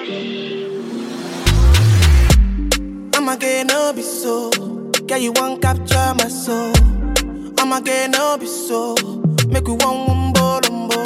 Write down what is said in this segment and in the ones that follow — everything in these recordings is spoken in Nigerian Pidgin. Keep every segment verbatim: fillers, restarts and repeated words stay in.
I'ma get no be so. Girl, you won't capture my soul. I'ma get no be so. Make you one wumbo lumbo.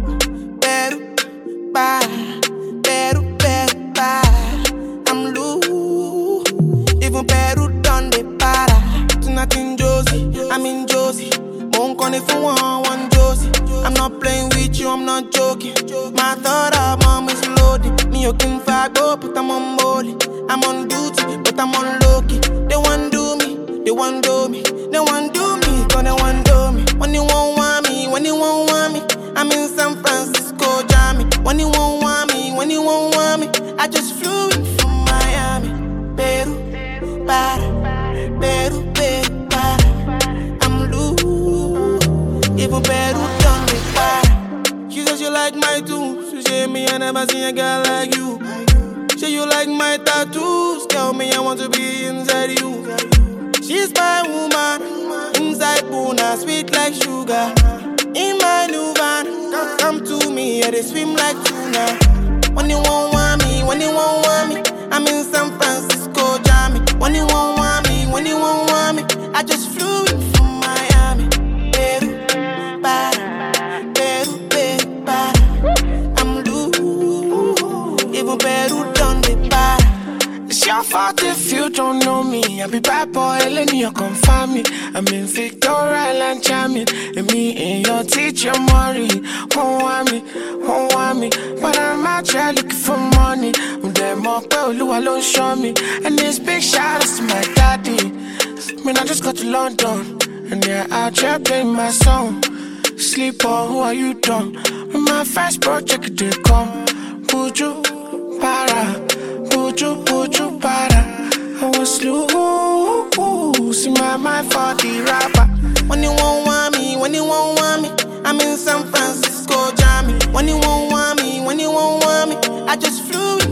Beru, ba, beru, beru, ba. I'm loose. Even Peru done the para. Tonight in Josie, I'm in Josie. Won't call if you want one Josie. I'm not playing with you, I'm not joking. My thought of mom is loaded. Me, you can fago, but I'm on molly. I'm on duty, but I'm on low-key. They want do me, they want do me. They want do me, cause they want do me. When you won't want me, when you won't want me, I'm in San Francisco, Jammy. When you won't want me, when you won't want me, I just flew in from Miami. Peru, para, Peru, Peru, para. I'm loose, even Peru done me para. She says you like my tunes, she say me I never seen a girl like you. Say you like my tattoos, tell me I want to be inside you. She's my woman, inside Puna, sweet like sugar. In my new van, come to me, yeah, they swim like tuna. When you won't want me, when you won't want me, I'm in San Francisco, Jammy. When you won't want me, when you won't want me, I just flew in from Miami. Peru, para, Peru, Peru, para. I'm loose, even Peru done the para. It's your fault if you don't know me. I be bad boy, Eleni, you come find me. I'm in Victoria Island jamming. And me and your teacher, Maury. Won't want me, won't want me. But I'm out here looking for money. Them up, Olu alone show me. And this big shout outs to my daddy. Man, I just got to London. And they're out here playing my song. Sleep on, who are you done? When my first project did come. Buju, para. Buju, buju, para. I was loose in my mind for the rapper. When you won't want me, when you won't want me, I'm in San Francisco, Jammy. When you won't want me, when you won't want me, I just flew